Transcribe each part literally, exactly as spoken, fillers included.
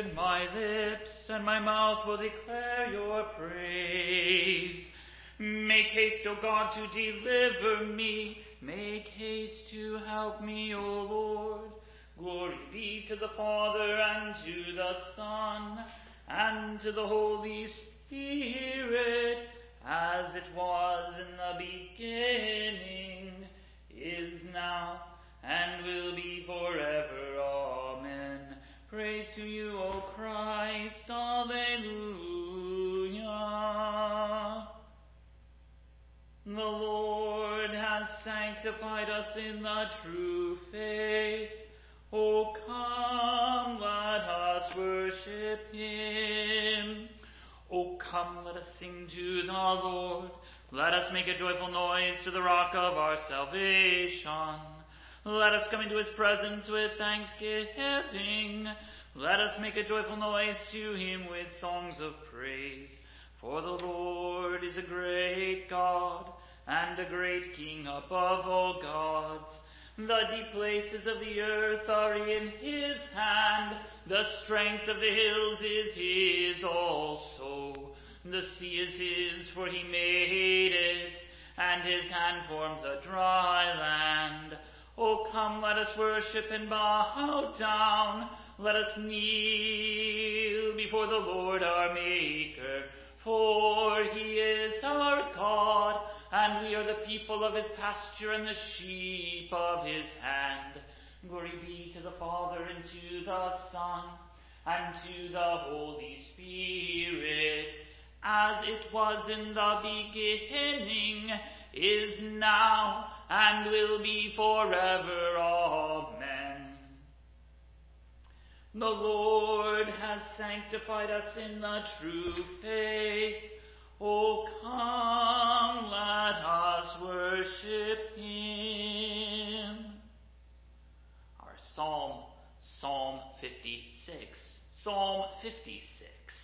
open my lips, and my mouth will declare your praise. Make haste, O God, to deliver me. Make haste to help me, O Lord. Glory be to the Father, and to the Son, and to the Holy Spirit, as it was in the beginning, is now, and will be forever. Amen. Praise to you, O Christ. Alleluia. The Lord has sanctified us in the true faith. O come, let us worship him. O come, let us sing to the Lord. Let us make a joyful noise to the rock of our salvation. Let us come into his presence with thanksgiving. Let us make a joyful noise to him with songs of praise. For the Lord is a great God, and a great King above all gods. The deep places of the earth are in his hand. The strength of the hills is his also. The sea is his, for he made it, and his hand formed the dry land. O come, let us worship and bow down. Let us kneel before the Lord our Maker. For he is our God, and we are the people of his pasture and the sheep of his hand. Glory be to the Father, and to the Son, and to the Holy Spirit, as it was in the beginning, is now, and will be forever. Amen. The Lord has sanctified us in the true faith. O come, let us worship him. Our Psalm, Psalm fifty-six. Psalm fifty-six.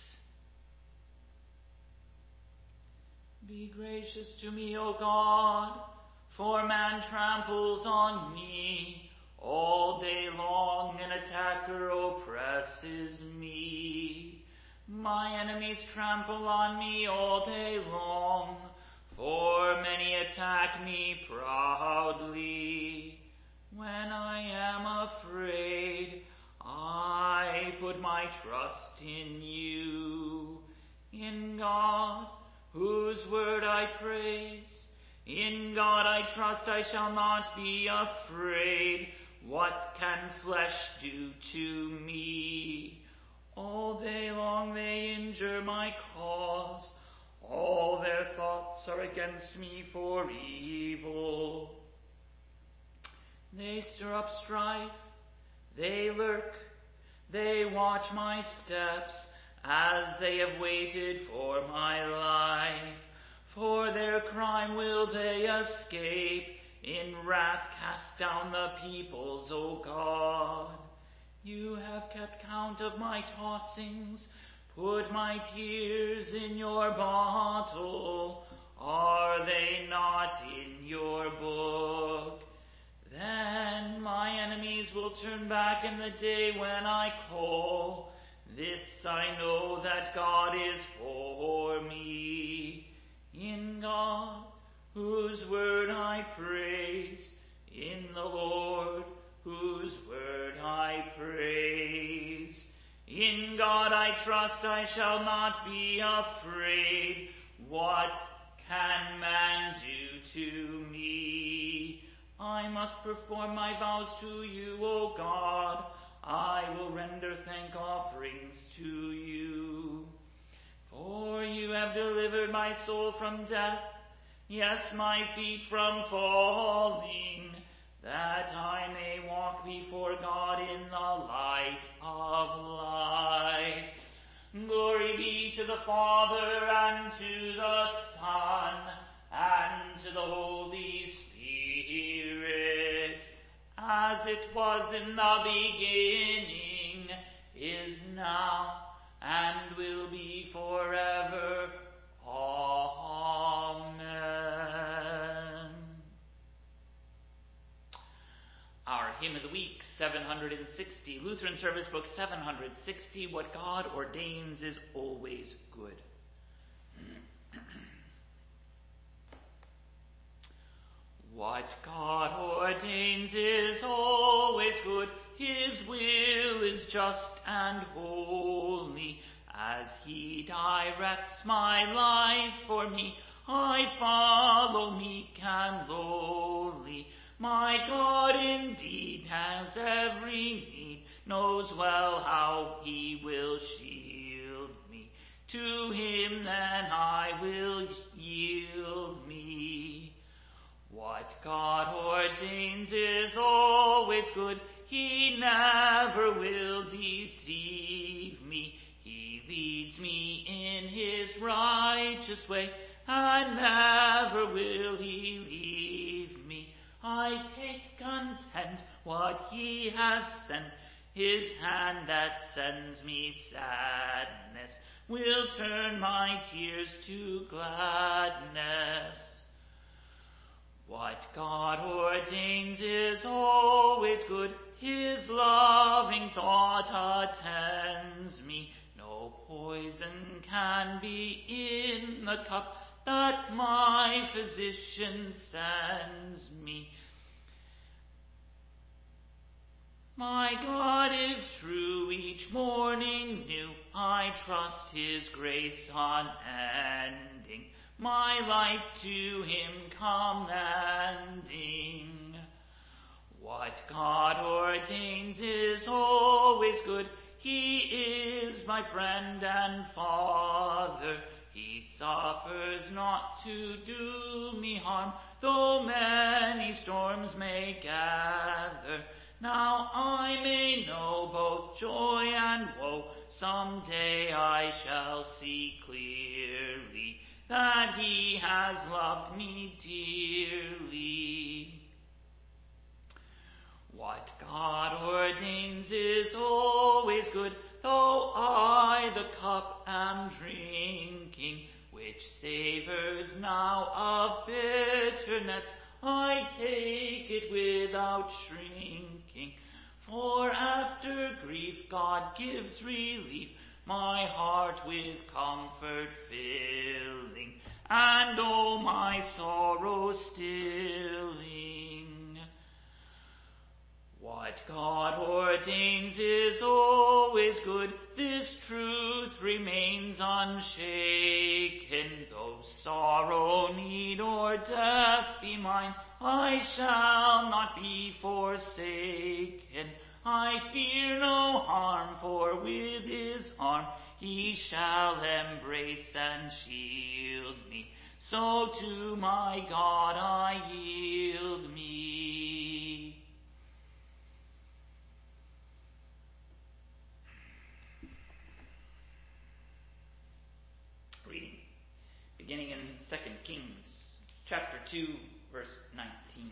Be gracious to me, O God, for man tramples on me. All day long an attacker oppresses me. My enemies trample on me all day long, for many attack me proudly. When I am afraid, I put my trust in you. In God, whose word I praise, in God I trust, I shall not be afraid. What can flesh do to me? All day long they injure my cause. All their thoughts are against me for evil. They stir up strife. They lurk. They watch my steps, as they have waited for my life. For their crime will they escape. In wrath cast down the peoples, O God. You have kept count of my tossings. Put my tears in your bottle. Are they not in your book? Then my enemies will turn back in the day when I call. This I know, that God is for me. In God, whose word I praise, in the Lord, whose word I praise. In God I trust, I shall not be afraid. What can man do to me? I must perform my vows to you, O God. I will render thank offerings to you. For you have delivered my soul from death, yes, my feet from falling, that I may walk before God in the light of life. Glory be to the Father, and to the Son, and to the Holy Spirit, as it was in the beginning, is now, and will be forever. Amen. Our Hymn of the Week, seven hundred sixty. Lutheran Service Book, seven hundred sixty. What God ordains is always good. What God ordains is always good. His will is just and holy. As He directs my life for me, I follow meek and lowly. My God indeed has every need, knows well how He will shield me. To Him then I will yield me. What God ordains is always good. He never will deceive me. He leads me in His righteous way, and never will He leave me. I take content what He has sent. His hand that sends me sadness will turn my tears to gladness. What God ordains is always good. His loving thought attends me. No poison can be in the cup that my physician sends me. My God is true, each morning new. I trust His grace unending, my life to Him commending. What God ordains is always good. He is my friend and Father. He suffers not to do me harm, though many storms may gather. Now I may know both joy and woe. Some day I shall see clearly that He has loved me dearly. What God ordains is always good, though I the cup am drinking, which savors now of bitterness. I take it without shrinking, for after grief God gives relief, my heart with comfort filling, and oh my sorrow stilling. What God ordains is always good. This truth remains unshaken. Though sorrow, need, or death be mine, I shall not be forsaken. I fear no harm, for with His arm He shall embrace and shield me. So to my God I yield me. Reading, beginning in Second Kings, chapter two, verse nineteen.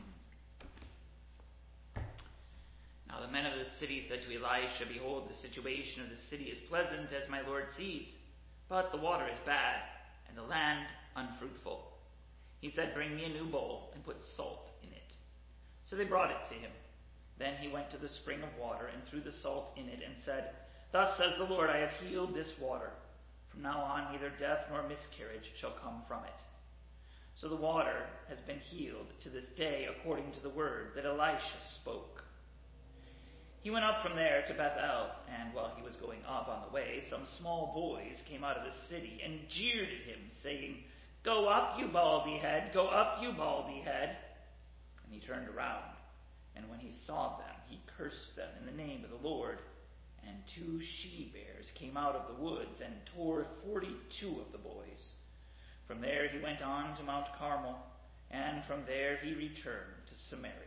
Now the men of the city said to Elisha, Behold, the situation of the city is pleasant, as my Lord sees, but the water is bad, and the land unfruitful. He said, Bring me a new bowl, and put salt in it. So they brought it to him. Then he went to the spring of water, and threw the salt in it, and said, Thus says the Lord, I have healed this water. From now on neither death nor miscarriage shall come from it. So the water has been healed to this day, according to the word that Elisha spoke. He went up from there to Bethel, and while he was going up on the way, some small boys came out of the city and jeered at him, saying, Go up, you baldy head, go up, you baldy head. And he turned around, and when he saw them, he cursed them in the name of the Lord. And two she-bears came out of the woods and tore forty-two of the boys. From there he went on to Mount Carmel, and from there he returned to Samaria.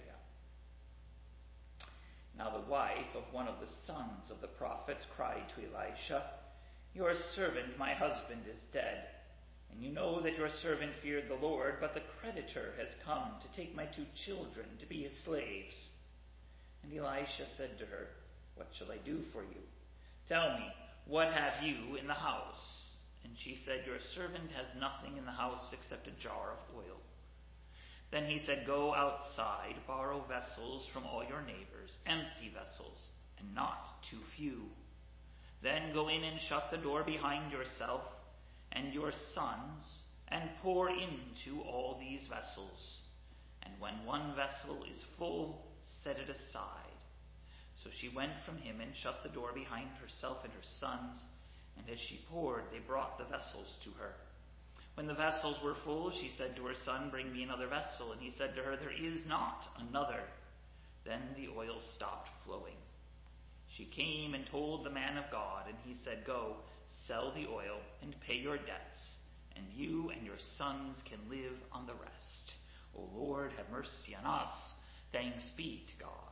Now the wife of one of the sons of the prophets cried to Elisha, Your servant, my husband, is dead, and you know that your servant feared the Lord, but the creditor has come to take my two children to be his slaves. And Elisha said to her, What shall I do for you? Tell me, what have you in the house? And she said, Your servant has nothing in the house except a jar of oil. Then he said, "Go outside, borrow vessels from all your neighbors, empty vessels, and not too few. Then go in and shut the door behind yourself and your sons, and pour into all these vessels. And when one vessel is full, set it aside." So she went from him and shut the door behind herself and her sons, and as she poured, they brought the vessels to her. When the vessels were full, she said to her son, "Bring me another vessel." And he said to her, "There is not another." Then the oil stopped flowing. She came and told the man of God, and he said, "Go, sell the oil and pay your debts, and you and your sons can live on the rest. O Lord, have mercy on us. Thanks be to God."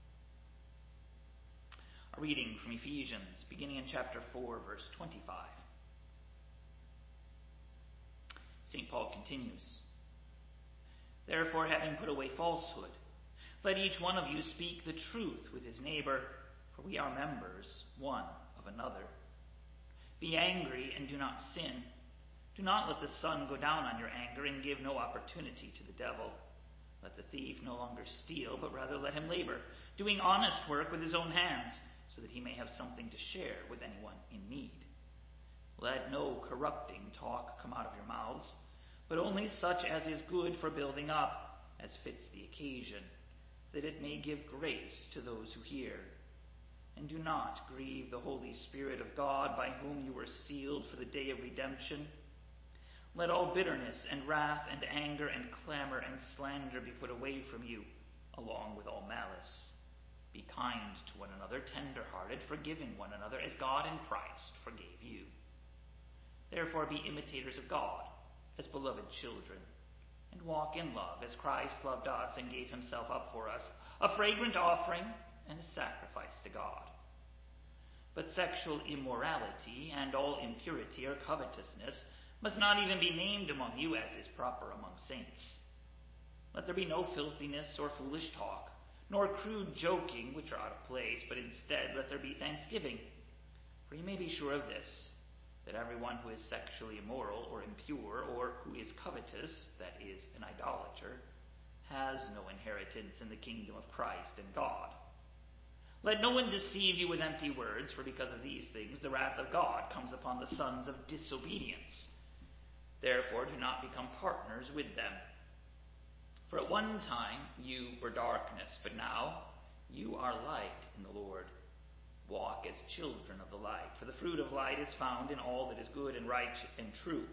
A reading from Ephesians, beginning in chapter four, verse twenty-five. Saint Paul continues, "Therefore, having put away falsehood, let each one of you speak the truth with his neighbor, for we are members one of another. Be angry and do not sin. Do not let the sun go down on your anger, and give no opportunity to the devil. Let the thief no longer steal, but rather let him labor, doing honest work with his own hands, so that he may have something to share with anyone in need. Let no corrupting talk come out of your mouths, but only such as is good for building up, as fits the occasion, that it may give grace to those who hear. And do not grieve the Holy Spirit of God, by whom you were sealed for the day of redemption. Let all bitterness and wrath and anger and clamor and slander be put away from you, along with all malice. Be kind to one another, tender-hearted, forgiving one another, as God in Christ forgave you. Therefore be imitators of God, as beloved children, and walk in love, as Christ loved us and gave himself up for us, a fragrant offering and a sacrifice to God. But sexual immorality and all impurity or covetousness must not even be named among you, as is proper among saints. Let there be no filthiness or foolish talk, nor crude joking, which are out of place, but instead let there be thanksgiving. For you may be sure of this, that everyone who is sexually immoral or impure, or who is covetous, that is, an idolater, has no inheritance in the kingdom of Christ and God. Let no one deceive you with empty words, for because of these things the wrath of God comes upon the sons of disobedience. Therefore do not become partners with them. For at one time you were darkness, but now you are light in the Lord. Walk as children of the light, for the fruit of light is found in all that is good and right and true.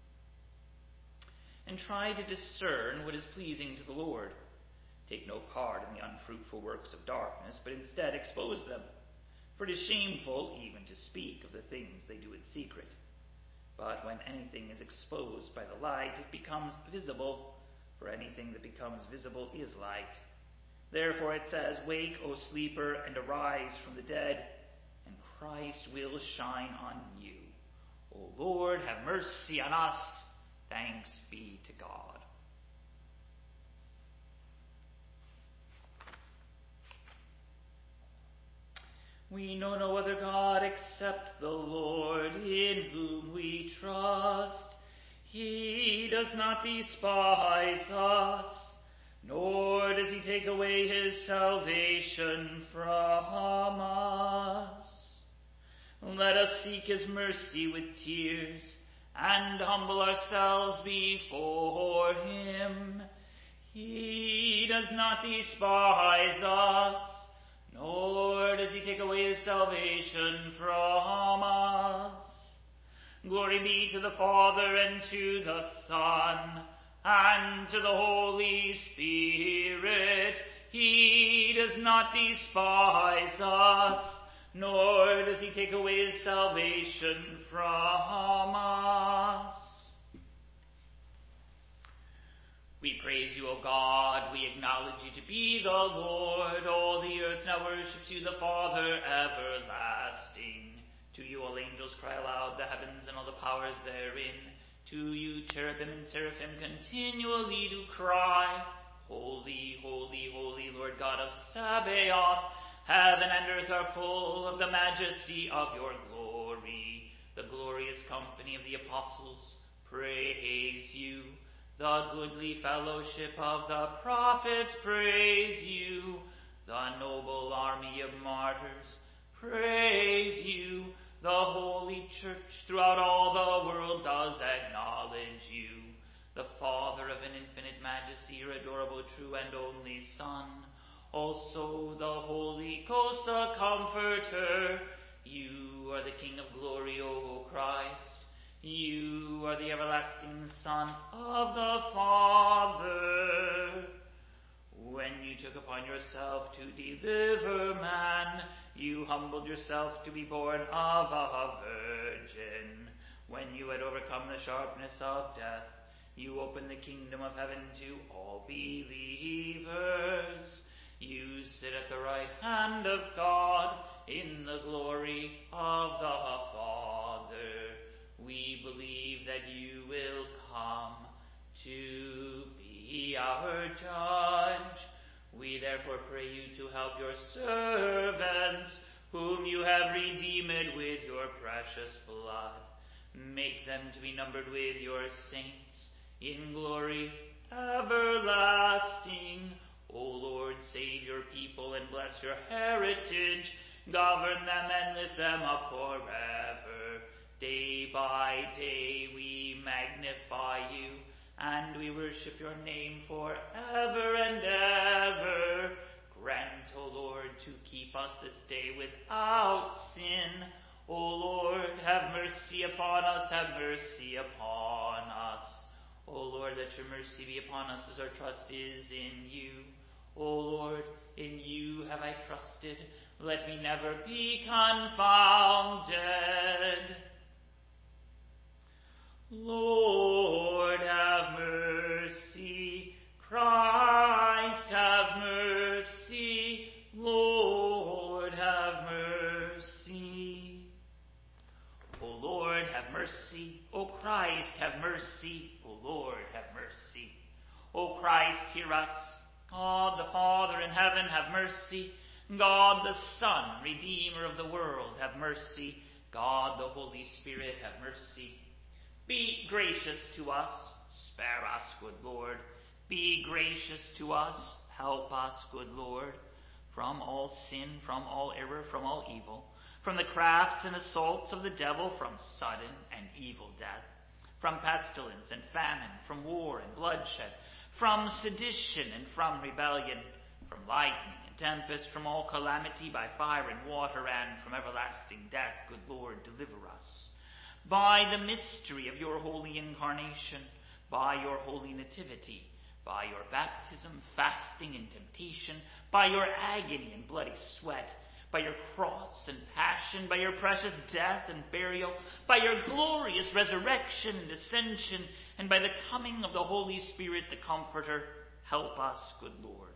And try to discern what is pleasing to the Lord. Take no part in the unfruitful works of darkness, but instead expose them. For it is shameful even to speak of the things they do in secret. But when anything is exposed by the light, it becomes visible, for anything that becomes visible is light. Therefore it says, "Wake, O sleeper, and arise from the dead, and Christ will shine on you." O Lord, have mercy on us. Thanks be to God. We know no other God except the Lord, in whom we trust. He does not despise us, nor does he take away his salvation from us. Let us seek his mercy with tears, and humble ourselves before him. He does not despise us, nor does he take away his salvation from us. Glory be to the Father, and to the Son, and to the Holy Spirit. He does not despise us, nor does he take away his salvation from us. We praise you, O God. We acknowledge you to be the Lord. All the earth now worships you, the Father everlasting. To you all angels cry aloud, the heavens and all the powers therein. To you cherubim and seraphim continually do cry, Holy, holy, holy, Lord God of Sabaoth. Heaven and earth are full of the majesty of your glory. The glorious company of the apostles praise you. The goodly fellowship of the prophets praise you. The noble army of martyrs praise you. The holy church throughout all the world does acknowledge you. The Father of an infinite majesty, your adorable, true, and only Son. Also the Holy Ghost, the Comforter. You are the King of glory, O Christ. You are the everlasting Son of the Father. When you took upon yourself to deliver man, you humbled yourself to be born of a virgin. When you had overcome the sharpness of death, you opened the kingdom of heaven to all believers. You sit at the right hand of God in the glory of the Father. We believe that you will come to be our judge. We therefore pray you to help your servants, whom you have redeemed with your precious blood. Make them to be numbered with your saints in glory everlasting. O Lord, save your people and bless your heritage. Govern them and lift them up forever. Day by day we magnify you, and we worship your name forever and ever. Grant, O Lord, to keep us this day without sin. O Lord, have mercy upon us, have mercy upon us. O Lord, let your mercy be upon us as our trust is in you. O Lord, in you have I trusted. Let me never be confounded. Lord, have mercy. Christ, have mercy. Lord, have mercy. O Lord, have mercy. O Christ, have mercy. O Lord, have mercy. O Christ, hear us. God the Father in heaven, have mercy. God the Son, Redeemer of the world, have mercy. God the Holy Spirit, have mercy. Be gracious to us. Spare us, good Lord. Be gracious to us. Help us, good Lord. From all sin, from all error, from all evil, from the crafts and assaults of the devil, from sudden and evil death, from pestilence and famine, from war and bloodshed, from sedition and from rebellion, from lightning and tempest, from all calamity by fire and water, and from everlasting death, good Lord, deliver us. By the mystery of your holy incarnation, by your holy nativity, by your baptism, fasting, and temptation, by your agony and bloody sweat, by your cross and passion, by your precious death and burial, by your glorious resurrection and ascension, and by the coming of the Holy Spirit, the Comforter, help us, good Lord.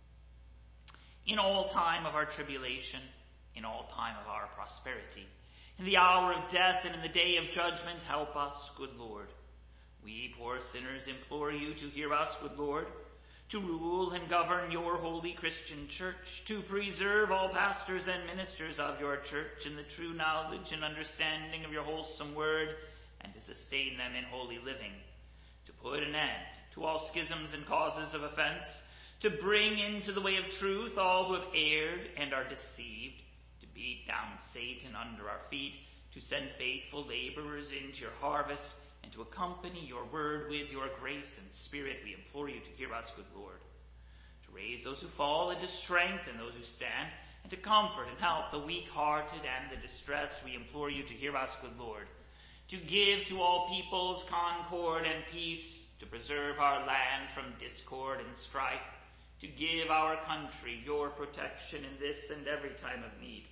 In all time of our tribulation, in all time of our prosperity, in the hour of death and in the day of judgment, help us, good Lord. We poor sinners implore you to hear us, good Lord, to rule and govern your holy Christian church, to preserve all pastors and ministers of your church in the true knowledge and understanding of your wholesome word, and to sustain them in holy living, to put an end to all schisms and causes of offense, to bring into the way of truth all who have erred and are deceived, to beat down Satan under our feet, to send faithful laborers into your harvest, and to accompany your word with your grace and spirit. We implore you to hear us, good Lord. To raise those who fall and to strengthen those who stand, and to comfort and help the weak-hearted and the distressed. We implore you to hear us, good Lord. To give to all peoples concord and peace, to preserve our land from discord and strife, to give our country your protection in this and every time of need,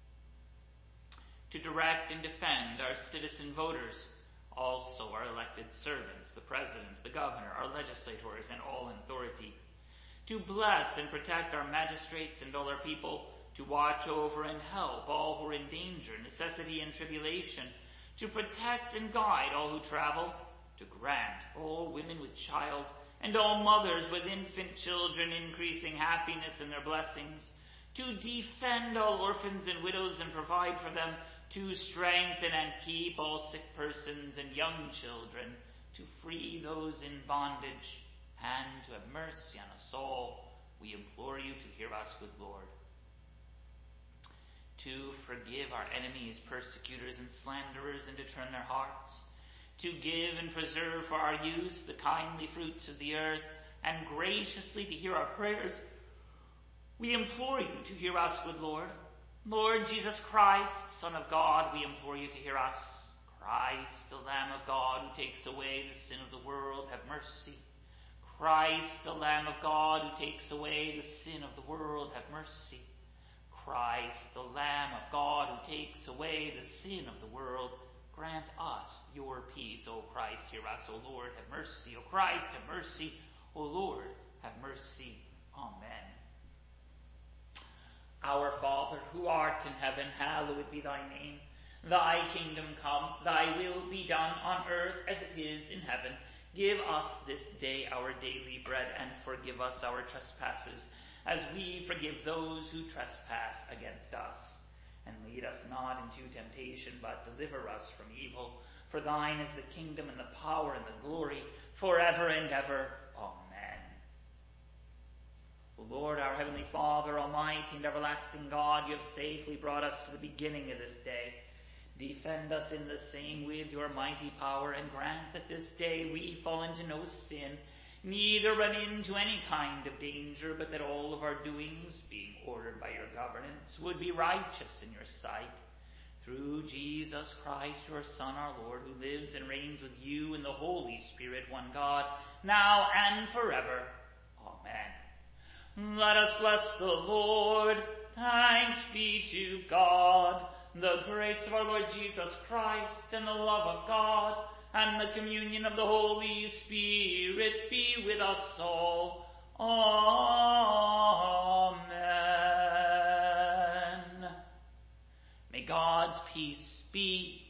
to direct and defend our citizen voters, also our elected servants, the president, the governor, our legislators, and all in authority, to bless and protect our magistrates and all our people, to watch over and help all who are in danger, necessity, and tribulation, to protect and guide all who travel, to grant all women with child and all mothers with infant children increasing happiness in their blessings, to defend all orphans and widows and provide for them, to strengthen and keep all sick persons and young children, to free those in bondage, and to have mercy on us all. We implore you to hear us, good Lord. To forgive our enemies, persecutors, and slanderers, and to turn their hearts. To give and preserve for our use the kindly fruits of the earth, and graciously to hear our prayers. We implore you to hear us, good Lord. Lord Jesus Christ, Son of God, we implore you to hear us. Christ, the Lamb of God, who takes away the sin of the world, have mercy. Christ, the Lamb of God, who takes away the sin of the world, have mercy. Christ, the Lamb of God, who takes away the sin of the world, grant us your peace. O Christ, hear us. O Lord, have mercy. O Christ, have mercy. O Lord, have mercy. Amen. Our Father, who art in heaven, hallowed be thy name. Thy kingdom come, thy will be done on earth as it is in heaven. Give us this day our daily bread, and forgive us our trespasses, as we forgive those who trespass against us. And lead us not into temptation, but deliver us from evil. For thine is the kingdom, and the power, and the glory, forever and ever. Amen. O Lord, our heavenly Father, almighty and everlasting God, you have safely brought us to the beginning of this day. Defend us in the same with your mighty power, and grant that this day we fall into no sin, neither run into any kind of danger, but that all of our doings, being ordered by your governance, would be righteous in your sight. Through Jesus Christ, your Son, our Lord, who lives and reigns with you in the Holy Spirit, one God, now and forever. Amen. Let us bless the Lord. Thanks be to God. The grace of our Lord Jesus Christ, and the love of God, and the communion of the Holy Spirit be with us all. Amen. May God's peace be